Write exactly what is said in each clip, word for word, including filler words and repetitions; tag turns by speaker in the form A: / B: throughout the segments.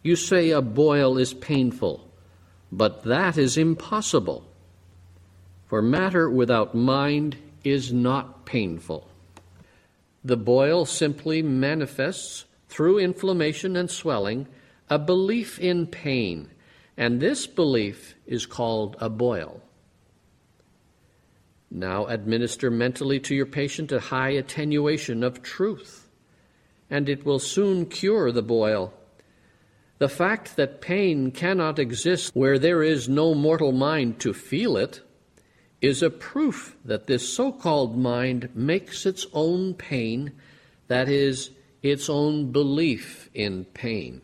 A: You say a boil is painful, but that is impossible, for matter without mind is not painful. The boil simply manifests, through inflammation and swelling, a belief in pain, and this belief is called a boil. Now administer mentally to your patient a high attenuation of truth, and it will soon cure the boil. The fact that pain cannot exist where there is no mortal mind to feel it is a proof that this so-called mind makes its own pain, that is, its own belief in pain.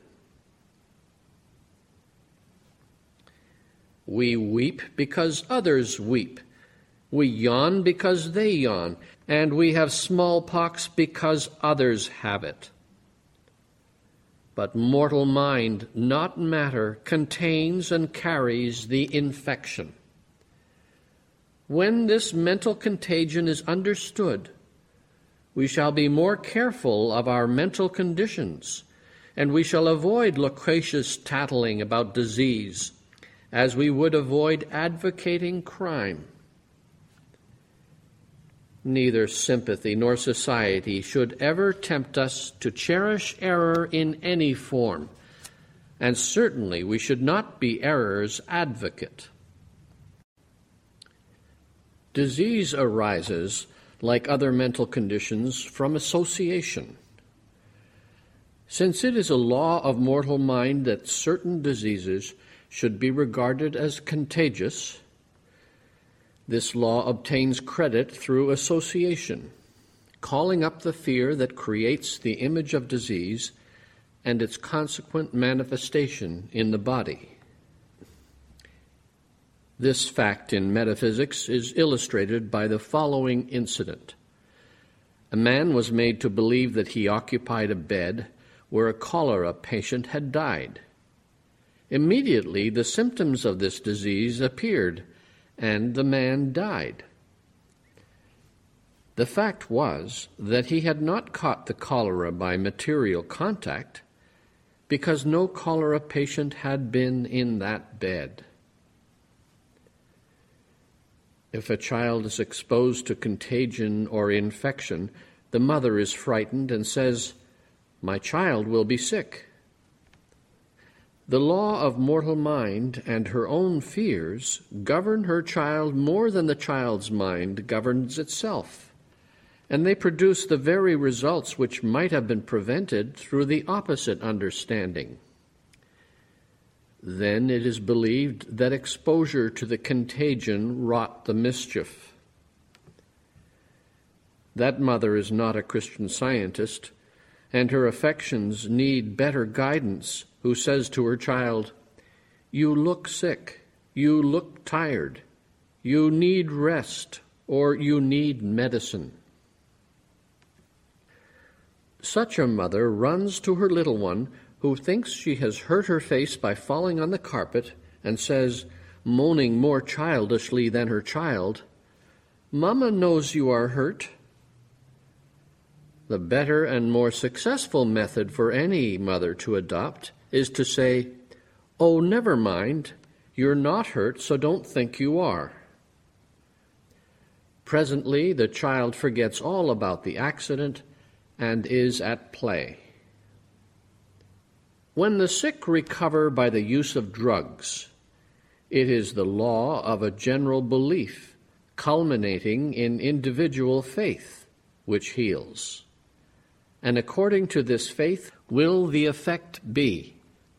A: We weep because others weep. We yawn because they yawn, and we have smallpox because others have it. But mortal mind, not matter, contains and carries the infection. When this mental contagion is understood, we shall be more careful of our mental conditions, and we shall avoid loquacious tattling about disease, as we would avoid advocating crime. Neither sympathy nor society should ever tempt us to cherish error in any form, and certainly we should not be error's advocate. Disease arises, like other mental conditions, from association. Since it is a law of mortal mind that certain diseases should be regarded as contagious, this law obtains credit through association, calling up the fear that creates the image of disease and its consequent manifestation in the body. This fact in metaphysics is illustrated by the following incident. A man was made to believe that he occupied a bed where a cholera patient had died. Immediately, the symptoms of this disease appeared, and the man died. The fact was that he had not caught the cholera by material contact, because no cholera patient had been in that bed. If a child is exposed to contagion or infection, the mother is frightened and says, "My child will be sick." The law of mortal mind and her own fears govern her child more than the child's mind governs itself, and they produce the very results which might have been prevented through the opposite understanding. Then it is believed that exposure to the contagion wrought the mischief. That mother is not a Christian Scientist, and her affections need better guidance, who says to her child, "You look sick, you look tired, you need rest, or you need medicine." Such a mother runs to her little one, who thinks she has hurt her face by falling on the carpet, and says, moaning more childishly than her child, "Mama knows you are hurt." The better and more successful method for any mother to adopt is to say, "Oh, never mind, you're not hurt, so don't think you are." Presently, the child forgets all about the accident and is at play. When the sick recover by the use of drugs, it is the law of a general belief, culminating in individual faith, which heals. And according to this faith will the effect be.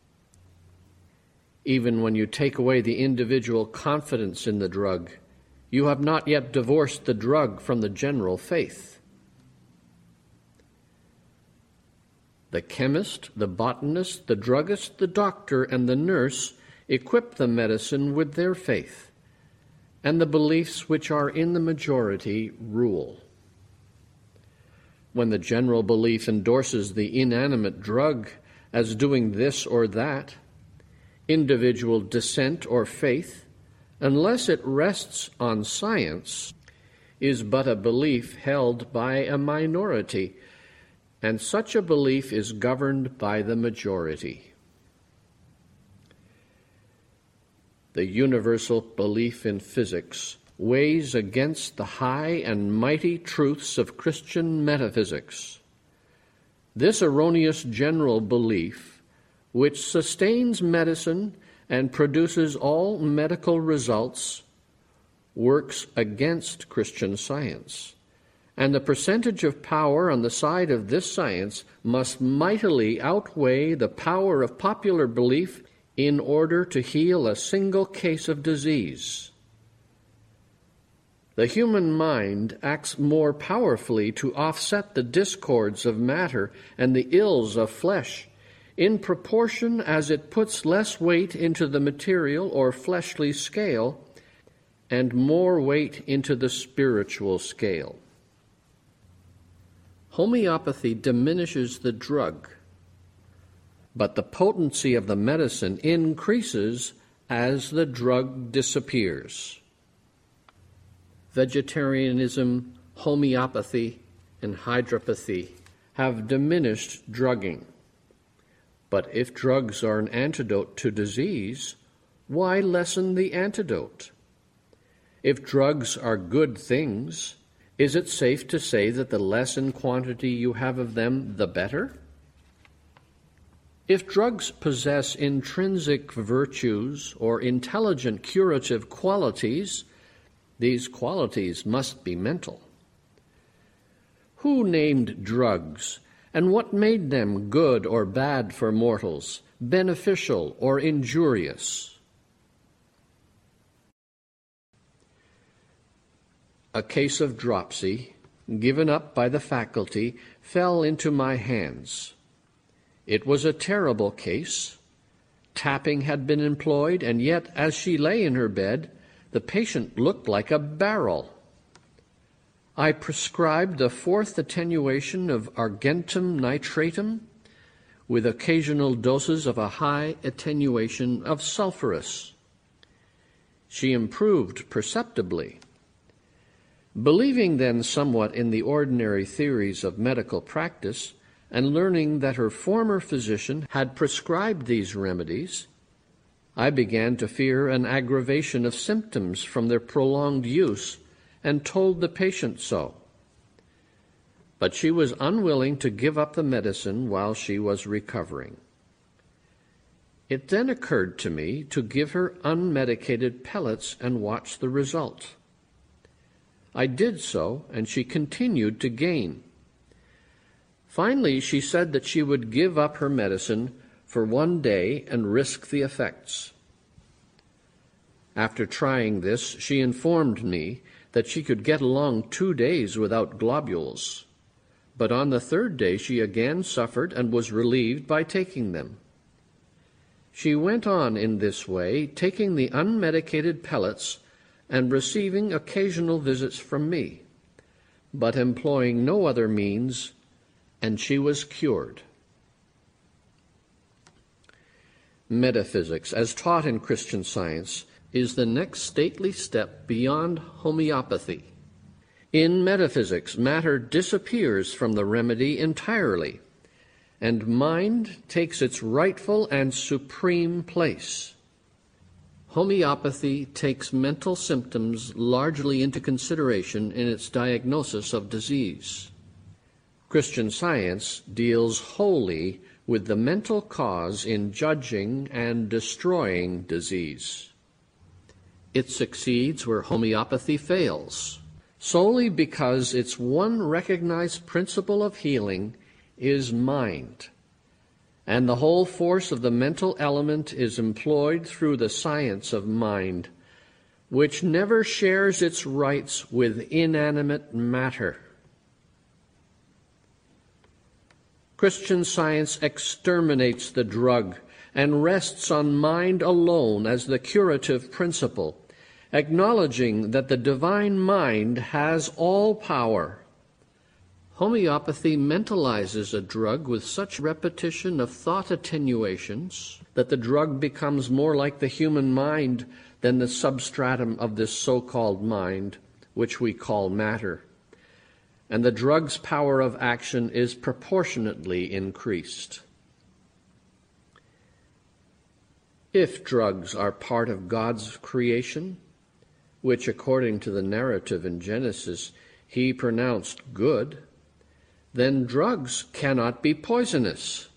A: Even when you take away the individual confidence in the drug, you have not yet divorced the drug from the general faith. The chemist, the botanist, the druggist, the doctor, and the nurse equip the medicine with their faith, and the beliefs which are in the majority rule. When the general belief endorses the inanimate drug as doing this or that, individual dissent or faith, unless it rests on science, is but a belief held by a minority, and such a belief is governed by the majority. The universal belief in physics weighs against the high and mighty truths of Christian metaphysics. This erroneous general belief, which sustains medicine and produces all medical results, works against Christian Science. And the percentage of power on the side of this science must mightily outweigh the power of popular belief in order to heal a single case of disease. The human mind acts more powerfully to offset the discords of matter and the ills of flesh, in proportion as it puts less weight into the material or fleshly scale and more weight into the spiritual scale. Homeopathy diminishes the drug, but the potency of the medicine increases as the drug disappears. Vegetarianism, homeopathy, and hydropathy have diminished drugging. But if drugs are an antidote to disease, why lessen the antidote? If drugs are good things, is it safe to say that the less in quantity you have of them, the better? If drugs possess intrinsic virtues or intelligent curative qualities, these qualities must be mental. Who named drugs, and what made them good or bad for mortals, beneficial or injurious? A case of dropsy, given up by the faculty, fell into my hands. It was a terrible case. Tapping had been employed, and yet, as she lay in her bed, the patient looked like a barrel. I prescribed the fourth attenuation of argentum nitratum with occasional doses of a high attenuation of sulphurous. She improved perceptibly. Believing then somewhat in the ordinary theories of medical practice, and learning that her former physician had prescribed these remedies, I began to fear an aggravation of symptoms from their prolonged use, and told the patient so. But she was unwilling to give up the medicine while she was recovering. It then occurred to me to give her unmedicated pellets and watch the result. I did so, and she continued to gain. Finally, she said that she would give up her medicine for one day and risk the effects. After trying this, she informed me that she could get along two days without globules, but on the third day she again suffered and was relieved by taking them. She went on in this way, taking the unmedicated pellets and receiving occasional visits from me, but employing no other means, and she was cured. Metaphysics, as taught in Christian Science, is the next stately step beyond homeopathy. In metaphysics, matter disappears from the remedy entirely, and mind takes its rightful and supreme place. Homeopathy takes mental symptoms largely into consideration in its diagnosis of disease. Christian Science deals wholly with the mental cause in judging and destroying disease. It succeeds where homeopathy fails, solely because its one recognized principle of healing is mind, and the whole force of the mental element is employed through the science of mind, which never shares its rights with inanimate matter. Christian Science exterminates the drug and rests on mind alone as the curative principle, acknowledging that the divine mind has all power. Homeopathy mentalizes a drug with such repetition of thought attenuations that the drug becomes more like the human mind than the substratum of this so-called mind, which we call matter, and the drug's power of action is proportionately increased. If drugs are part of God's creation, which according to the narrative in Genesis he pronounced good, then drugs cannot be poisonous.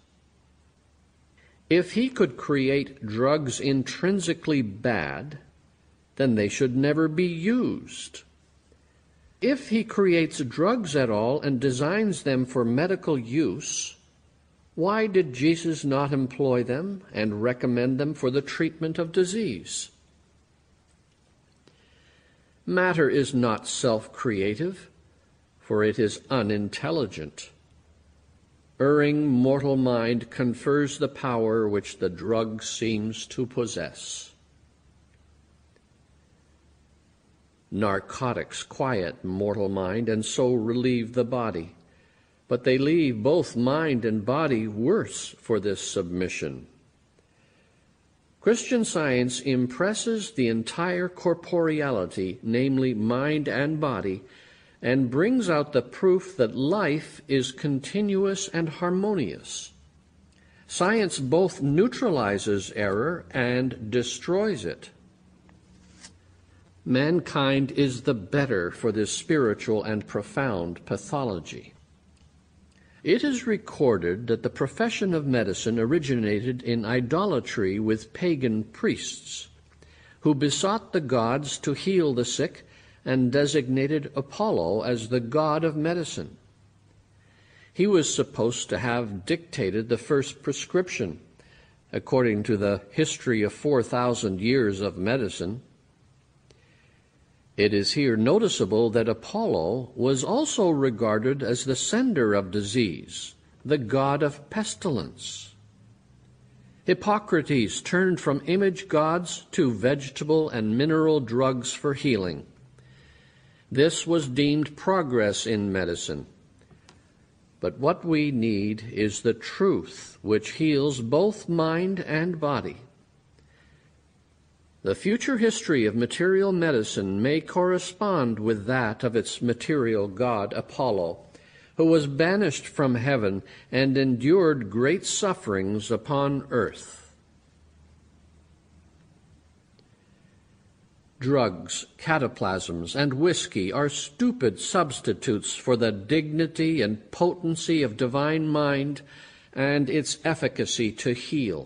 A: If he could create drugs intrinsically bad, then they should never be used. If he creates drugs at all and designs them for medical use, why did Jesus not employ them and recommend them for the treatment of disease? Matter is not self-creative, for it is unintelligent. Erring mortal mind confers the power which the drug seems to possess. Narcotics quiet mortal mind and so relieve the body, but they leave both mind and body worse for this submission. Christian Science impresses the entire corporeality, namely mind and body, and brings out the proof that life is continuous and harmonious. Science both neutralizes error and destroys it. Mankind is the better for this spiritual and profound pathology. It is recorded that the profession of medicine originated in idolatry with pagan priests, who besought the gods to heal the sick and designated Apollo as the god of medicine. He was supposed to have dictated the first prescription, according to the history of four thousand years of medicine. It is here noticeable that Apollo was also regarded as the sender of disease, the god of pestilence. Hippocrates turned from image gods to vegetable and mineral drugs for healing. This was deemed progress in medicine. But what we need is the truth which heals both mind and body. The future history of material medicine may correspond with that of its material god Apollo, who was banished from heaven and endured great sufferings upon earth. Drugs, cataplasms, and whiskey are stupid substitutes for the dignity and potency of divine mind and its efficacy to heal.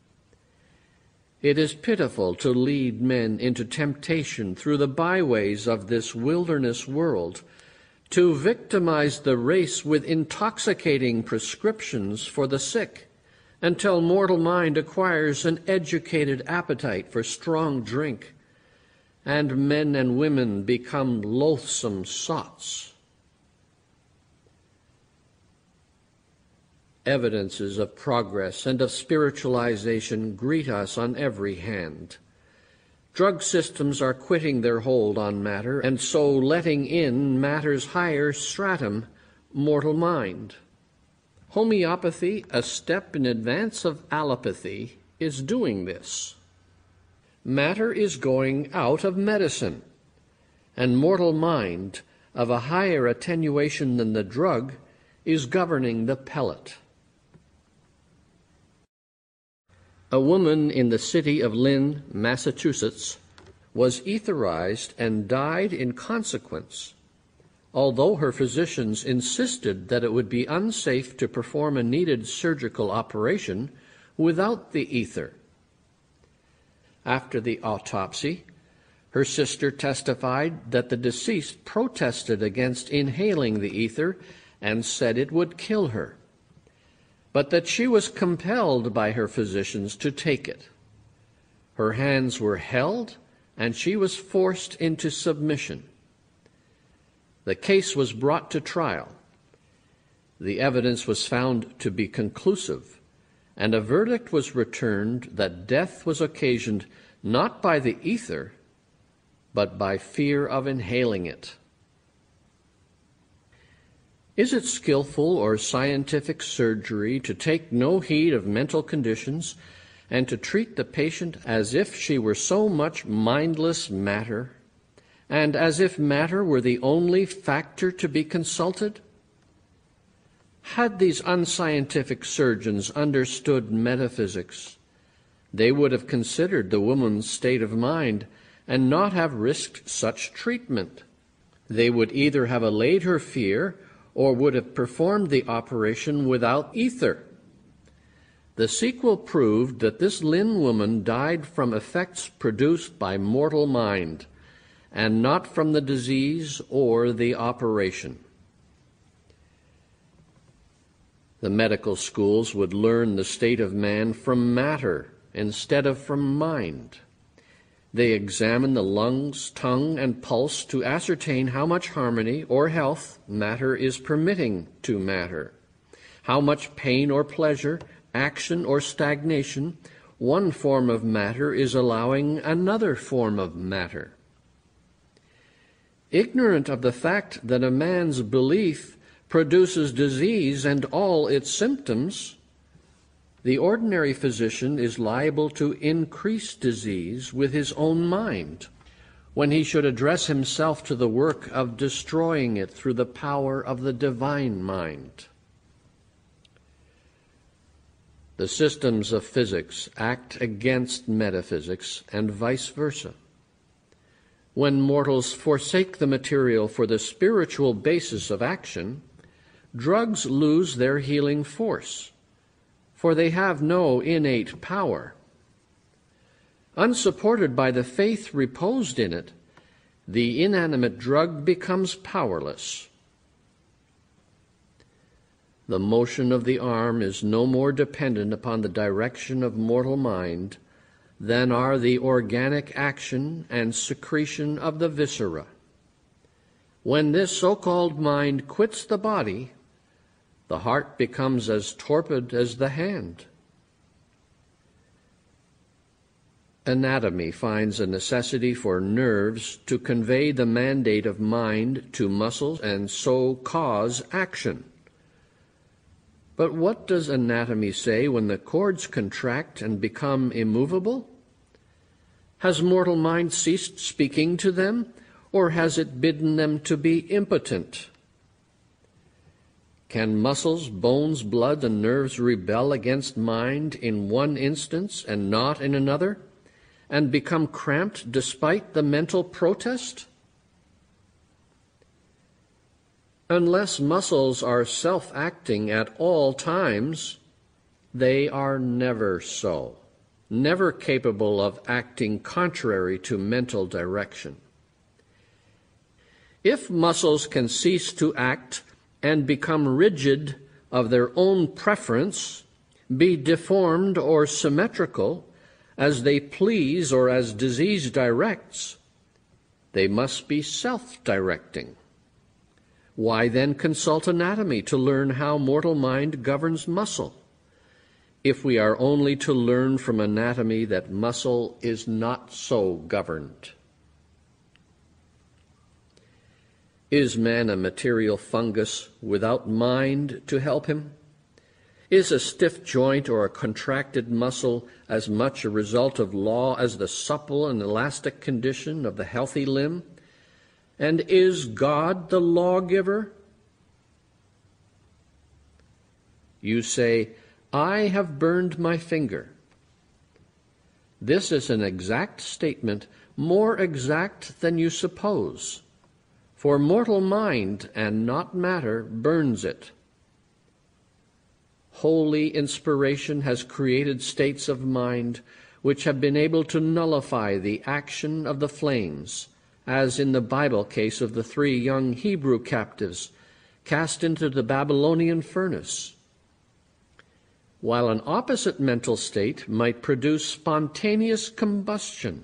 A: It is pitiful to lead men into temptation through the byways of this wilderness world, to victimize the race with intoxicating prescriptions for the sick, until mortal mind acquires an educated appetite for strong drink, and men and women become loathsome sots. Evidences of progress and of spiritualization greet us on every hand. Drug systems are quitting their hold on matter, and so letting in matter's higher stratum, mortal mind. Homeopathy, a step in advance of allopathy, is doing this. Matter is going out of medicine, and mortal mind, of a higher attenuation than the drug, is governing the pellet. A woman in the city of Lynn, Massachusetts, was etherized and died in consequence, although her physicians insisted that it would be unsafe to perform a needed surgical operation without the ether. After the autopsy, her sister testified that the deceased protested against inhaling the ether and said it would kill her, but that she was compelled by her physicians to take it. Her hands were held, and she was forced into submission. The case was brought to trial. The evidence was found to be conclusive, and a verdict was returned that death was occasioned not by the ether, but by fear of inhaling it. Is it skillful or scientific surgery to take no heed of mental conditions and to treat the patient as if she were so much mindless matter, and as if matter were the only factor to be consulted? Had these unscientific surgeons understood metaphysics, they would have considered the woman's state of mind and not have risked such treatment. They would either have allayed her fear or would have performed the operation without ether. The sequel proved that this Lin woman died from effects produced by mortal mind, and not from the disease or the operation. The medical schools would learn the state of man from matter instead of from mind. They examine the lungs, tongue, and pulse to ascertain how much harmony or health matter is permitting to matter, how much pain or pleasure, action or stagnation one form of matter is allowing another form of matter. Ignorant of the fact that a man's belief produces disease and all its symptoms, the ordinary physician is liable to increase disease with his own mind, when he should address himself to the work of destroying it through the power of the divine mind. The systems of physics act against metaphysics and vice versa. When mortals forsake the material for the spiritual basis of action, drugs lose their healing force, for they have no innate power. Unsupported by the faith reposed in it, the inanimate drug becomes powerless. The motion of the arm is no more dependent upon the direction of mortal mind than are the organic action and secretion of the viscera. When this so-called mind quits the body, the heart becomes as torpid as the hand. Anatomy finds a necessity for nerves to convey the mandate of mind to muscles and so cause action. But what does anatomy say when the cords contract and become immovable? Has mortal mind ceased speaking to them, or has it bidden them to be impotent? Can muscles, bones, blood, and nerves rebel against mind in one instance and not in another, and become cramped despite the mental protest? Unless muscles are self-acting at all times, they are never so, never capable of acting contrary to mental direction. If muscles can cease to act and become rigid of their own preference, be deformed or symmetrical, as they please or as disease directs, they must be self-directing. Why then consult anatomy to learn how mortal mind governs muscle, if we are only to learn from anatomy that muscle is not so governed? Is man a material fungus without mind to help him? Is a stiff joint or a contracted muscle as much a result of law as the supple and elastic condition of the healthy limb? And is God the lawgiver? You say, I have burned my finger. This is an exact statement, more exact than you suppose, for mortal mind and not matter burns it. Holy inspiration has created states of mind which have been able to nullify the action of the flames, as in the Bible case of the three young Hebrew captives cast into the Babylonian furnace, while an opposite mental state might produce spontaneous combustion.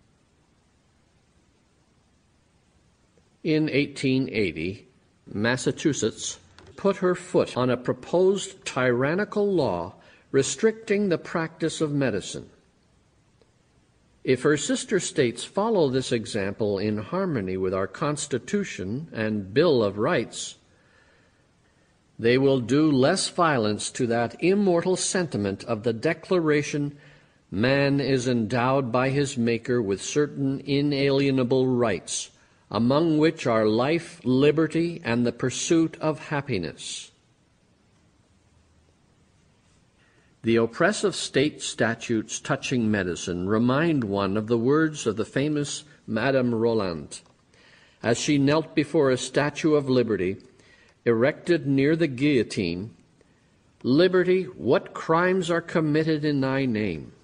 A: In eighteen eighty, Massachusetts put her foot on a proposed tyrannical law restricting the practice of medicine. If her sister states follow this example in harmony with our Constitution and Bill of Rights, they will do less violence to that immortal sentiment of the Declaration, man is endowed by his Maker with certain inalienable rights, among which are life, liberty, and the pursuit of happiness. The oppressive state statutes touching medicine remind one of the words of the famous Madame Roland, as she knelt before a statue of liberty erected near the guillotine. "Liberty, what crimes are committed in thy name?"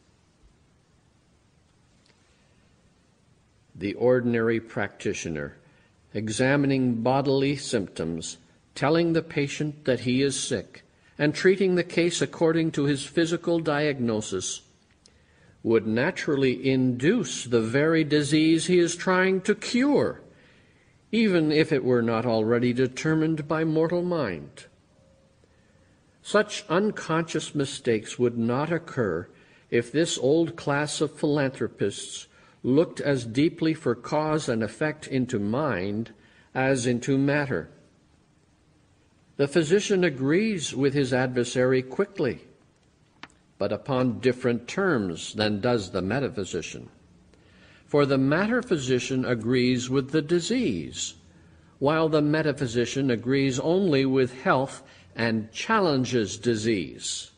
A: The ordinary practitioner, examining bodily symptoms, telling the patient that he is sick, and treating the case according to his physical diagnosis, would naturally induce the very disease he is trying to cure, even if it were not already determined by mortal mind. Such unconscious mistakes would not occur if this old class of philanthropists looked as deeply for cause and effect into mind as into matter. The physician agrees with his adversary quickly, but upon different terms than does the metaphysician. For the matter physician agrees with the disease, while the metaphysician agrees only with health and challenges disease.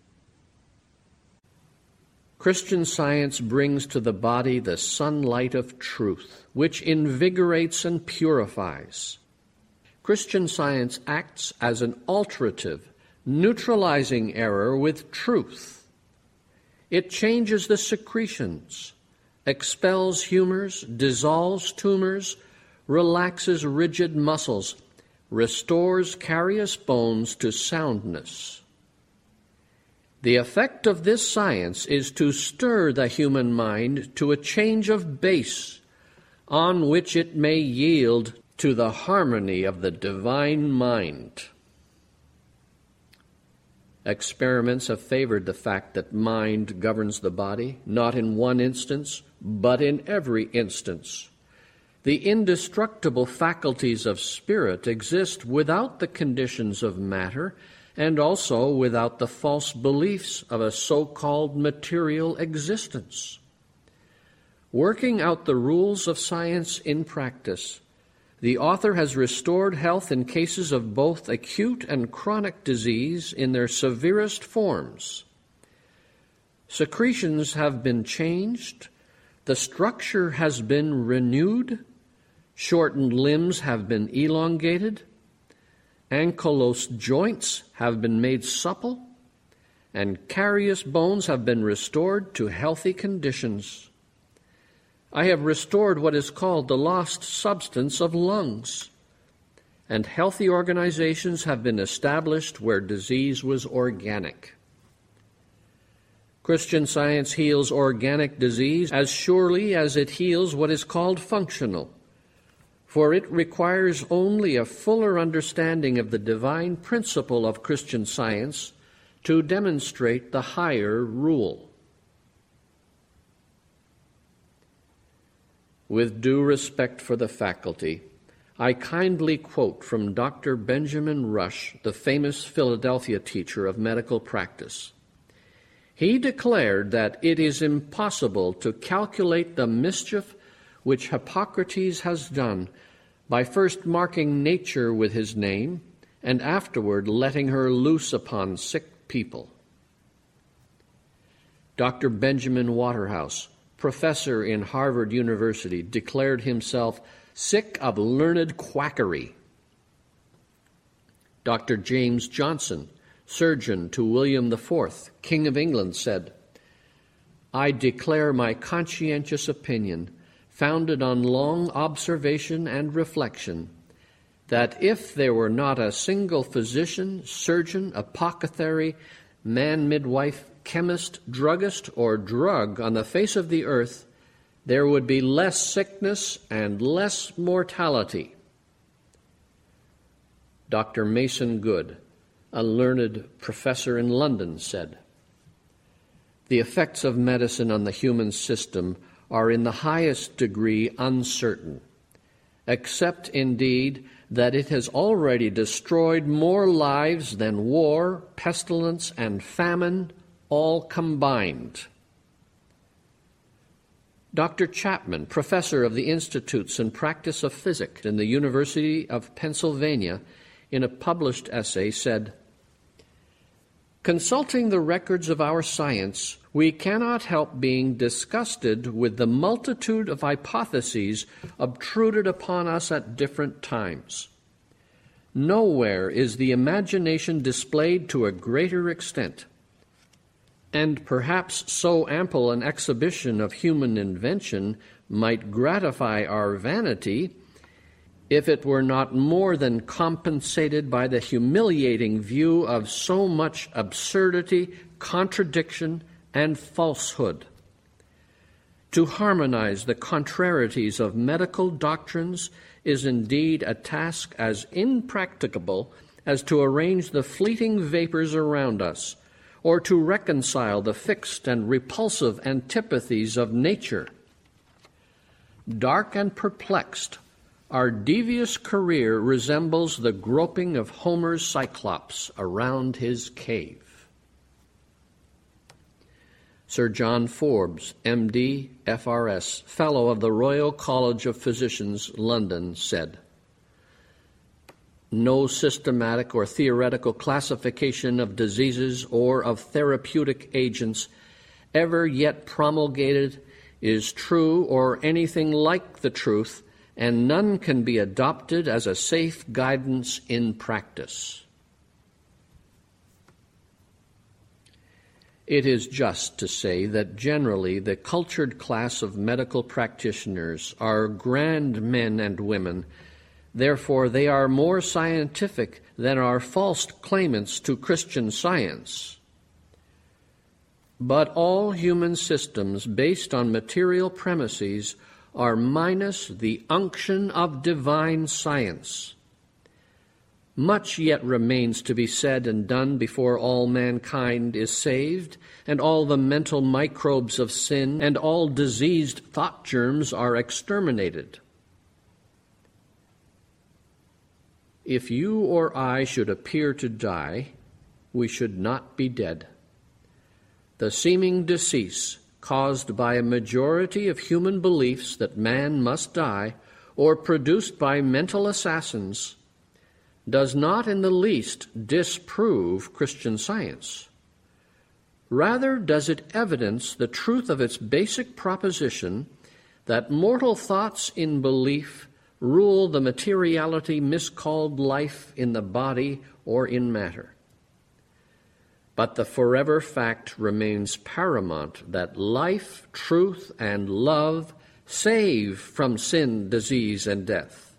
A: Christian Science brings to the body the sunlight of truth, which invigorates and purifies. Christian Science acts as an alterative, neutralizing error with truth. It changes the secretions, expels humors, dissolves tumors, relaxes rigid muscles, restores carious bones to soundness. The effect of this science is to stir the human mind to a change of base, on which it may yield to the harmony of the divine mind. Experiments have favored the fact that mind governs the body, not in one instance, but in every instance. The indestructible faculties of spirit exist without the conditions of matter, and also without the false beliefs of a so-called material existence. Working out the rules of science in practice, the author has restored health in cases of both acute and chronic disease in their severest forms. Secretions have been changed, the structure has been renewed, shortened limbs have been elongated, ankylosed joints have been made supple, and carious bones have been restored to healthy conditions. I have restored what is called the lost substance of lungs, and healthy organizations have been established where disease was organic. Christian Science heals organic disease as surely as it heals what is called functional, for it requires only a fuller understanding of the divine principle of Christian Science to demonstrate the higher rule. With due respect for the faculty, I kindly quote from Doctor Benjamin Rush, the famous Philadelphia teacher of medical practice. He declared that it is impossible to calculate the mischief which Hippocrates has done by first marking nature with his name and afterward letting her loose upon sick people. Doctor Benjamin Waterhouse, professor in Harvard University, declared himself sick of learned quackery. Doctor James Johnson, surgeon to William the Fourth, King of England, said, "I declare my conscientious opinion, founded on long observation and reflection, that if there were not a single physician, surgeon, apothecary, man midwife, chemist, druggist, or drug on the face of the earth, there would be less sickness and less mortality." Doctor Mason Good, a learned professor in London, said, "The effects of medicine on the human system are in the highest degree uncertain, except indeed that it has already destroyed more lives than war, pestilence, and famine all combined." Doctor Chapman, professor of the Institutes and Practice of Physics in the University of Pennsylvania, in a published essay said, Consulting the records of our science, we cannot help being disgusted with the multitude of hypotheses obtruded upon us at different times. Nowhere is the imagination displayed to a greater extent, and perhaps so ample an exhibition of human invention might gratify our vanity if it were not more than compensated by the humiliating view of so much absurdity, contradiction, and falsehood. To harmonize the contrarieties of medical doctrines is indeed a task as impracticable as to arrange the fleeting vapors around us, or to reconcile the fixed and repulsive antipathies of nature. Dark and perplexed, our devious career resembles the groping of Homer's Cyclops around his cave. Sir John Forbes, M D, F R S, Fellow of the Royal College of Physicians, London, said, "No systematic or theoretical classification of diseases or of therapeutic agents ever yet promulgated is true or anything like the truth, and none can be adopted as a safe guidance in practice." It is just to say that generally the cultured class of medical practitioners are grand men and women. Therefore, they are more scientific than are false claimants to Christian Science. But all human systems based on material premises are minus the unction of divine science. Much yet remains to be said and done before all mankind is saved, and all the mental microbes of sin and all diseased thought germs are exterminated. If you or I should appear to die, we should not be dead. The seeming decease caused by a majority of human beliefs that man must die, or produced by mental assassins, does not in the least disprove Christian Science. Rather does it evidence the truth of its basic proposition that mortal thoughts in belief rule the materiality miscalled life in the body or in matter. But the forever fact remains paramount that life, truth, and love save from sin, disease, and death.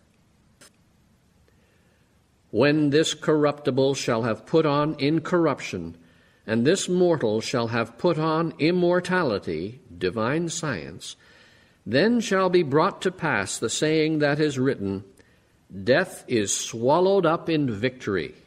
A: When this corruptible shall have put on incorruption, and this mortal shall have put on immortality, divine science, then shall be brought to pass the saying that is written, "Death is swallowed up in victory."